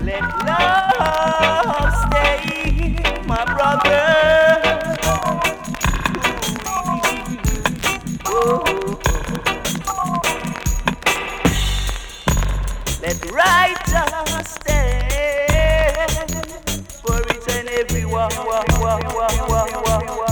Let love stay, my brother. Oh. Let righteous stand for each and every one.